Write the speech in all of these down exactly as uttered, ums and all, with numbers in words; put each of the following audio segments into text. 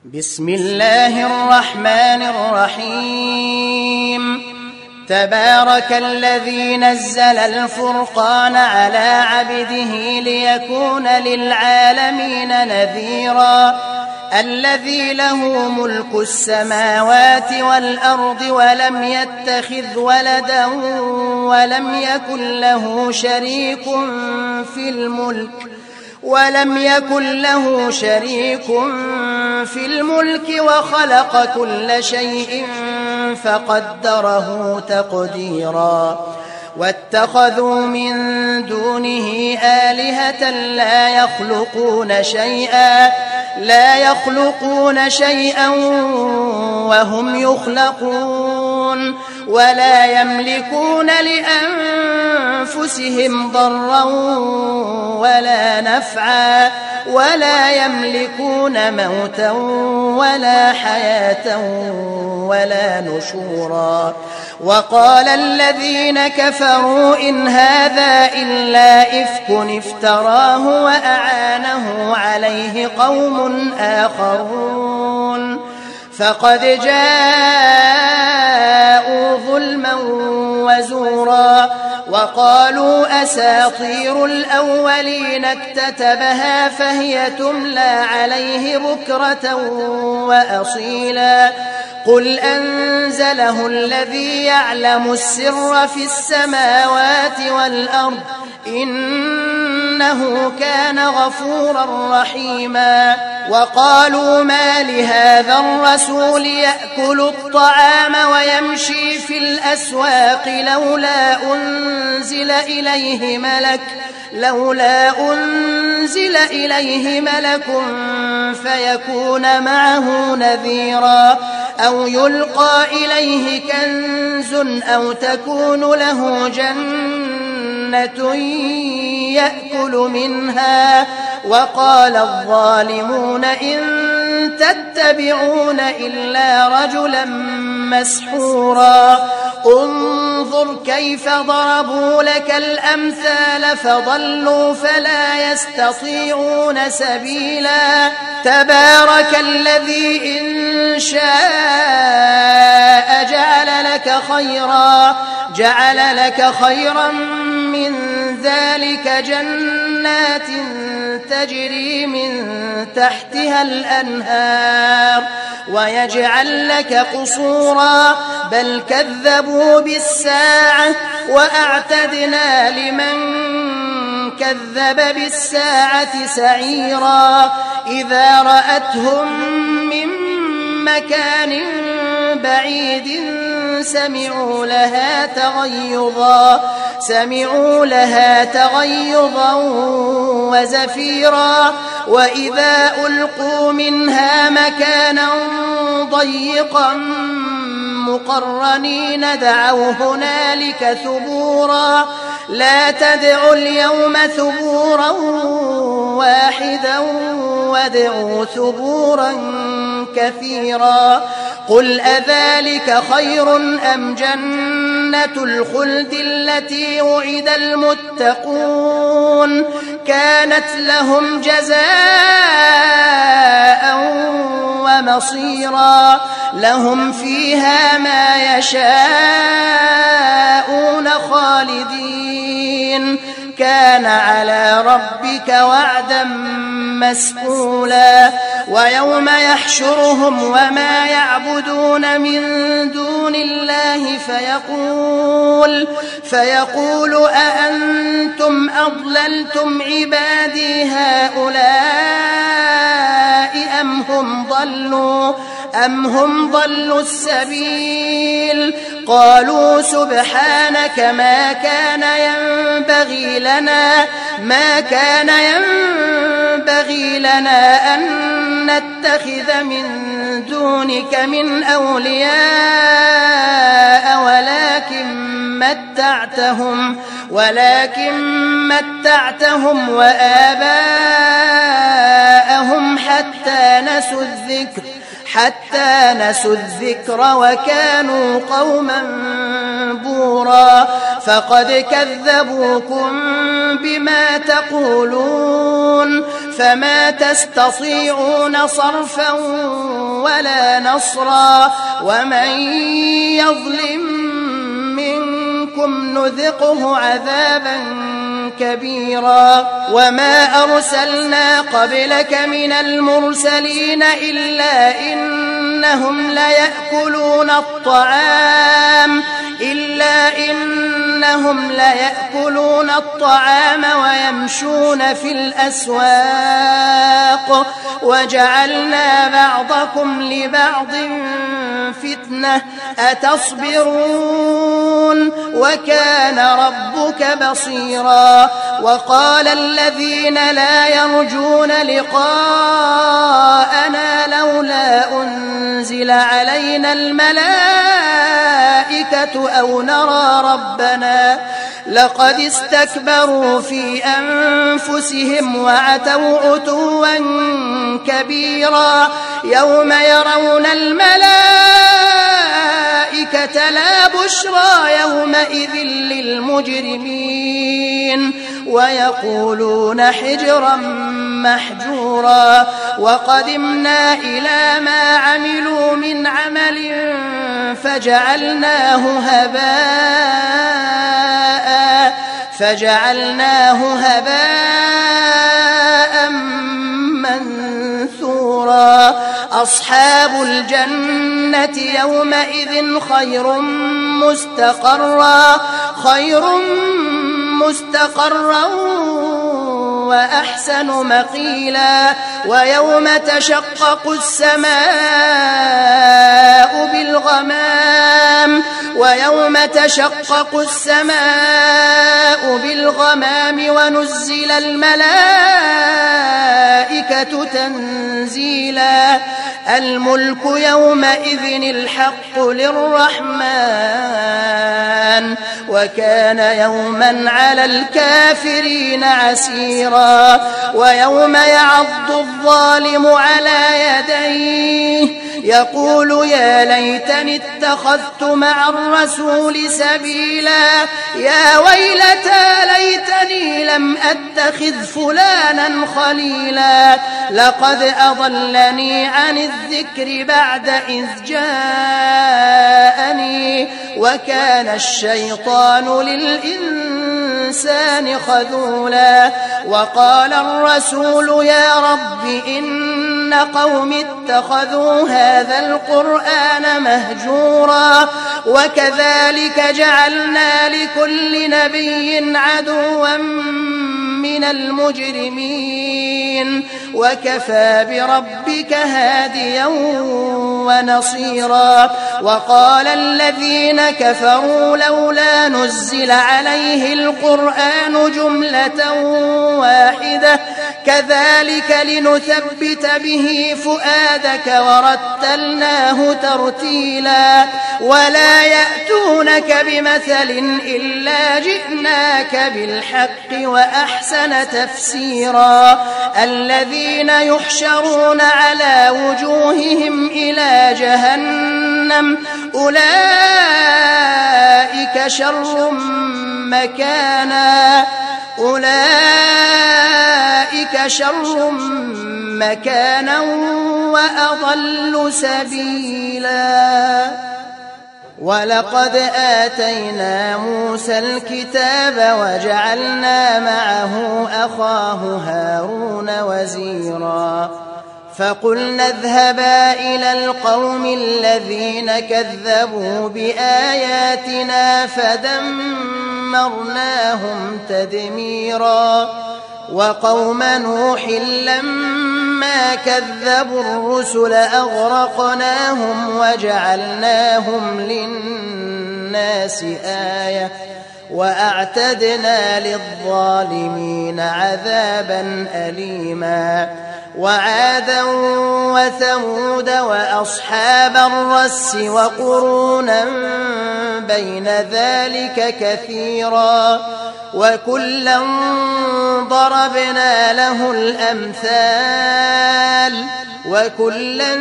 بسم الله الرحمن الرحيم تبارك الذي نزل الفرقان على عبده ليكون للعالمين نذيرا الذي له ملك السماوات والأرض ولم يتخذ ولدا ولم يكن له شريك في الملك ولم يكن له شريك في الملك وخلق كل شيء فقدره تقديرا واتخذوا من دونه آلهة لا يخلقون شيئا لا يخلقون شيئا وهم يخلقون ولا يملكون لأنفسهم ضرا ولا نفعا ولا يملكون موتا ولا حياة ولا نشورا وقال الذين كفروا إن هذا إلا إفك افتراه وأعانه عليه قوم آخرون فقد جاءوا ظلما وزورا وقالوا أساطير الأولين اكتتبها فهي تملى عليه بكرة وأصيلا قل أنزله الذي يعلم السر في السماوات والأرض إنه كان غفورا رحيما وقالوا ما لهذا الرسول يأكل الطعام ويمشي في الأسواق لولا أنزل إليه ملك لولا أنزل إليه ملك فيكون معه نذيرا أو يلقى إليه كنز أو تكون له جنة يأكل منها وقال الظالمون إن تتبعون إلا رجلا مسحورا انظر كيف ضربوا لك الأمثال فضلوا فلا يستطيعون سبيلا تبارك الذي إن شاء جعل لك خيرا جعل لك خيرا من ذلك جنات تجري من تحتها الأنهار ويجعل لك قصورا بل كذبوا بالساعة وأعتدنا لمن كذب بالساعة سعيرا إذا رأتهم من مكان بعيد سمعوا لها تغيظا سمعوا لها تغيظا وزفيرا وإذا ألقوا منها مكانا ضيقا مقرنين دعوا هنالك ثبورا لا تدعوا اليوم ثبورا واحدا وادعوا ثبورا كثيرا قل أذلك خير أم جنة الخلد التي وعد المتقون كانت لهم جزاء ومصيرا لهم فيها ما يشاءون خالدين كان على ربك وعدا مسئولا ويوم يحشرهم وما يعبدون من دون الله فيقول فيقول أأنتم أضللتم عبادي هؤلاء أم هم ضلوا أم هم ضلوا السبيل قالوا سبحانك ما كان ينبغي لنا ما كان ينبغي لنا أن نتخذ من دونك من أولياء ولكن متعتهم ولكن متعتهم وآباءهم حتى نسوا الذكر حتى نسوا الذكر وكانوا قوما بورا فقد كذبوكم بما تقولون فما تستطيعون صرفا ولا نصرا ومن يظلم منكم نذقه عذابا كبيرا وما أرسلنا قبلك من المرسلين إلا إنهم ليأكلون الطعام إلا إنهم ليأكلون الطعام ويمشون في الأسواق وجعلنا بعضكم لبعض فتنة أتصبرون وكان ربك بصيرا وقال الذين لا يرجون لقاءنا لولا أنزل علينا الملائكة أو نرى ربنا لقد استكبروا في أنفسهم وعتوا عتوا كبيرا يوم يرون الملائكة لا بشرى يومئذ للمجرمين ويقولون حجرا محجورا وقدمنا إلى ما عملوا من عمل فجعلناه هباء فجعلناه هباء منثورا أصحاب الجنة يومئذ خير مستقرا خير مستقرا وأحسن مقيلا ويوم تشقق السماء بالغمام ويوم تشقق السماء بالغمام ونزل الملائكة تنزيلا الملك يومئذ الحق للرحمن وكان يوما على الكافرين عسيرا ويوم يعض الظالم على يديه يقول يا ليتني اتخذت مع الرسول سبيلا يا ويلتى ليتني لم أتخذ فلانا خليلا لقد أضلني عن الذكر بعد إذ جاءني وكان الشيطان للإنسان خذولا وقال الرسول يا رب إن قوم اتخذوا هذا القرآن مهجورا وكذلك جعلنا لكل نبي عدوا من المجرمين وكفى بربك هاديا ونصيرا وقال الذين كفروا لولا نزل عليه القرآن جملة واحدة كذلك لنثبت به فؤادك ورتلناه ترتيلا ولا يأتونك بمثل إلا جئناك بالحق وأحسن تفسيرا الذين يحشرون على وجوههم إلى جهنم أولئك شر مكانا أولئك شر مكانا وأضل سبيلا ولقد آتينا موسى الكتاب وجعلنا معه أخاه هارون وزيرا فقلنا اذهبا إلى القوم الذين كذبوا بآياتنا فدمرناهم تدميرا وقوم نوح لما كذبوا الرسل أغرقناهم وجعلناهم للناس آية وأعتدنا للظالمين عذابا أليما وعادا وثمود وأصحاب الرس وقرونا بين ذلك كثيرا وكلا ضربنا له الأمثال وكلا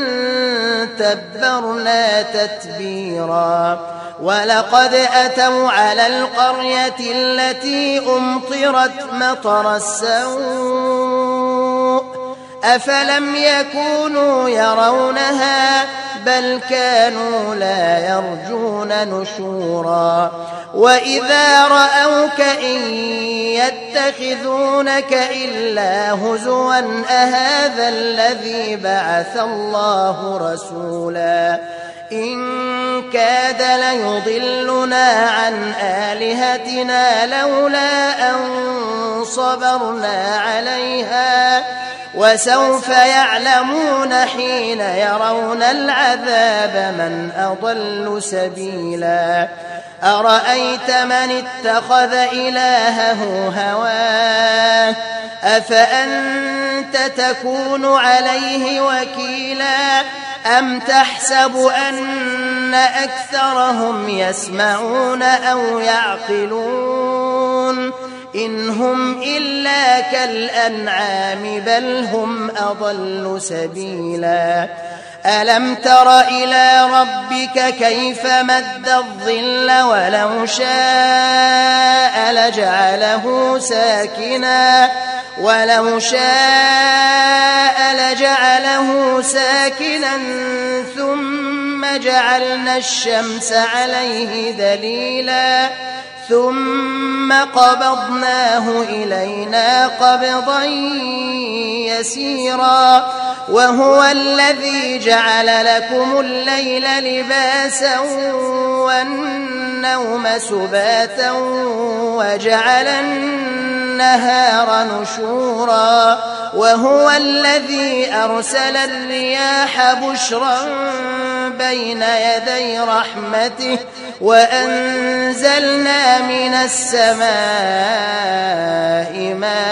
تبرنا تتبيرا ولقد أتوا على القرية التي أمطرت مطر السوء أفلم يكونوا يرونها بل كانوا لا يرجون نشورا وإذا رأوك إن يتخذونك إلا هزوا أهذا الذي بعث الله رسولا إن كاد ليضلنا عن آلهتنا لولا أن صبرنا عليها وسوف يعلمون حين يرون العذاب من أضل سبيلا أرأيت من اتخذ إلهه هواه أفأنت تكون عليه وكيلا أم تحسب أن أكثرهم يسمعون أو يعقلون إن هم إلا كالأنعام بل هم أضل سبيلا ألم تر إلى ربك كيف مد الظل ولو شاء لجعله ساكنا ولو شاء لجعله ساكنا ثم جعلنا الشمس عليه دليلا ثم قبضناه إلينا قبضا يسيرا وهو الذي جعل لكم الليل لباسا والنوم سباتا وجعل النهار نشورا وهو الذي أرسل الرياح بشرا بين يدي رحمته وأنزلنا من السماء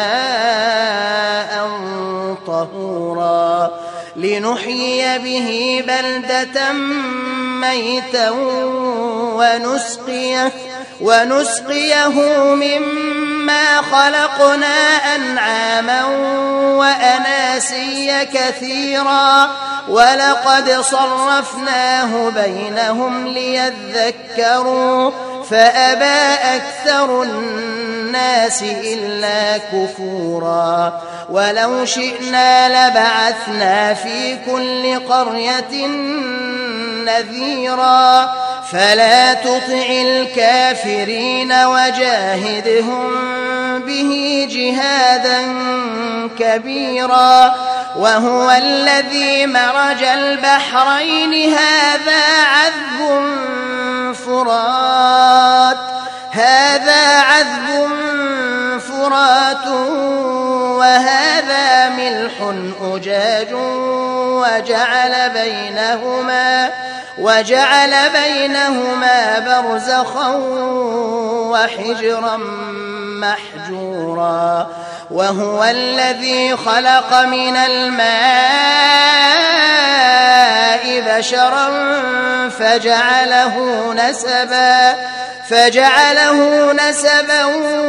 ماء طهورا لنحيي به بلدة ميتا ونسقيه, ونسقيه مما خلقنا أنعاما وأناسيا كثيرا ولقد صرفناه بينهم ليذكروا فأبى أكثر الناس إلا كفورا ولو شئنا لبعثنا في كل قرية نذيرا فلا تطع الكافرين وجاهدهم به جهادا كبيرا وهو الذي مرج البحرين هذا عذب فرات هذا عذب فرات وهذا ملح أجاج وجعل بينهما وجعل بينهما برزخا وحجرا محجورا وهو الذي خلق من الماء بشرا فجعله نسبا فجعله نسبا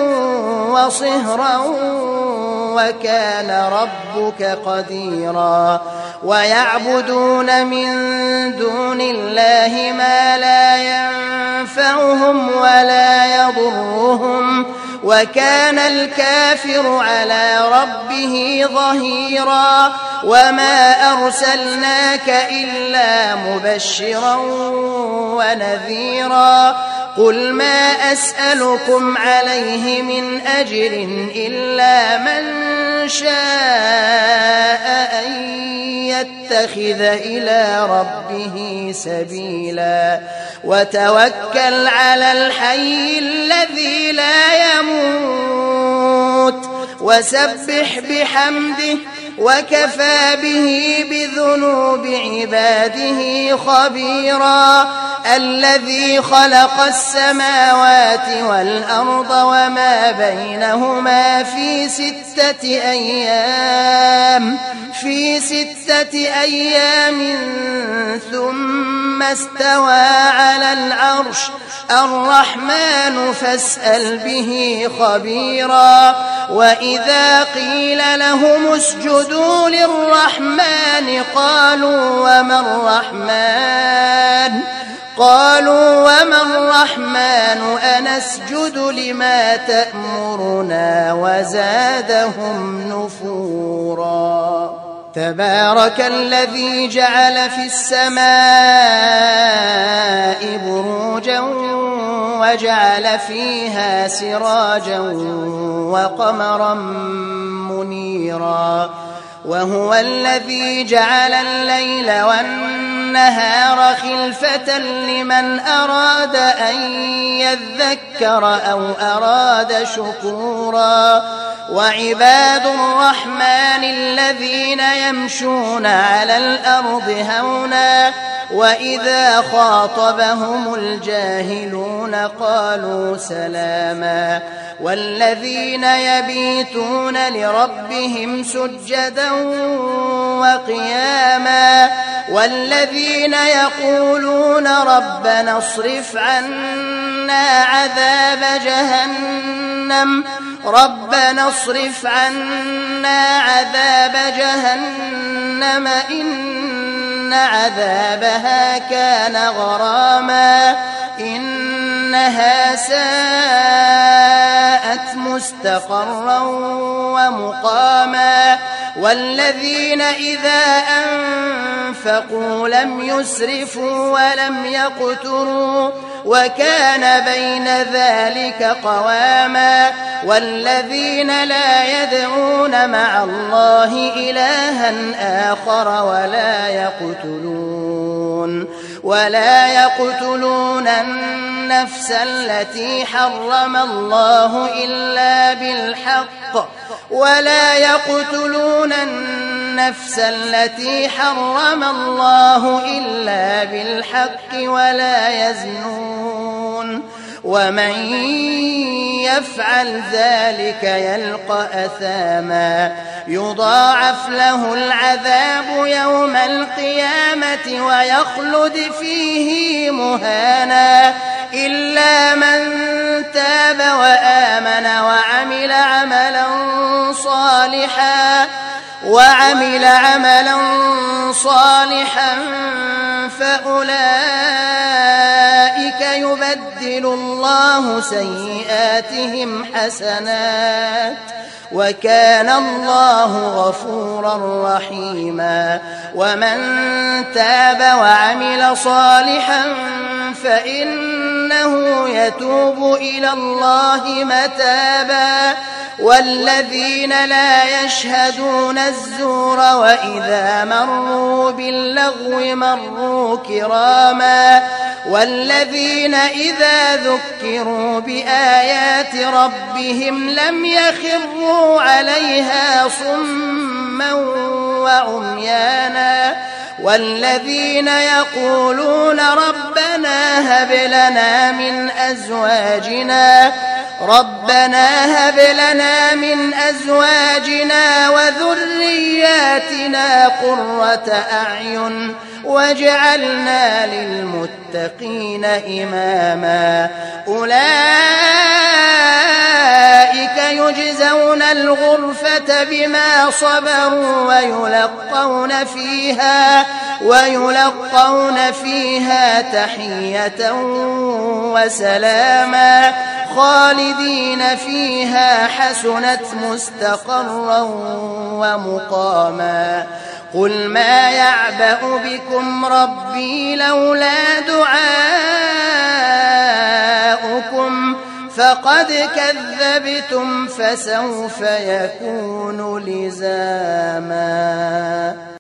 وصهرا وكان ربك قديرا ويعبدون من دون الله ما لا ينفعهم ولا يضرهم وكان الكافر على ربه ظهيرا وما أرسلناك إلا مبشرا ونذيرا قل ما أسألكم عليه من أجر إلا من شاء أن يتخذ إلى ربه سبيلا وتوكل على الحي الذي لا يموت وسبح بحمده وكفى به بذنوب عباده خبيرا الذي خلق السماوات والأرض وما بينهما في ستة أيام في ستة أيام ثم استوى على العرش الرحمن فاسأل به خبيرا وإذا قيل لهم اسجدوا للرحمن قالوا وما الرحمن قالوا وما الرحمن أنسجد لما تأمرنا وزادهم نفورا. تبارك الذي جعل في السماء بروجا وجعل فيها سراجا وقمرا منيرا وهو الذي جعل الليل والنهار خلفة لمن أراد أن يذكر أو أراد شكورا وعباد الرحمن الذين يمشون على الأرض هونا وإذا خاطبهم الجاهلون قالوا سلاما والذين يبيتون لربهم سجدا وقياما والذين يقولون ربنا اصرف عنا عذاب جهنم ربنا اصرف عنا عذاب جهنم إن عذابها كان غراما إنها ساءت مستقرا ومقاما والذين إذا أنفقوا لم يسرفوا ولم يقتروا وكان بين ذلك قواما والذين لا يدعون مع الله إلها آخر ولا يقتلون ولا يقتلون النفس التي حرم الله إلا بالحق ولا يقتلون النفس التي حرم الله إلا بالحق ولا يزنون ومن يفعل ذلك يلقى أثاما يضاعف له العذاب يوم القيامة ويخلد فيه مهانا إلا من تاب وآمن وعمل عملا صالحا وعمل عملا صالحا فأولئك يبدل الله سيئاتهم حسنات وكان الله غفورا رحيما ومن تاب وعمل صالحا فإنه يتوب إلى الله متابا والذين لا يشهدون الزور وإذا مروا باللغو مروا كراما والذين إذا ذكروا بآيات ربهم لم يخروا عليها صما وعميانا والذين يقولون ربنا هب لنا من أزواجنا ربنا هب لنا من أزواجنا وذرياتنا قرة أعين واجعلنا للمتقين إماما أولئك يجزون الغرفة بما صبروا ويلقون فيها ويلقون فيها تحية وسلاما خالدين فيها حسنت مستقرا ومقاما قل ما يعبأ بكم ربي لولا دعاؤكم فقد كذبتم فسوف يكون لزاما.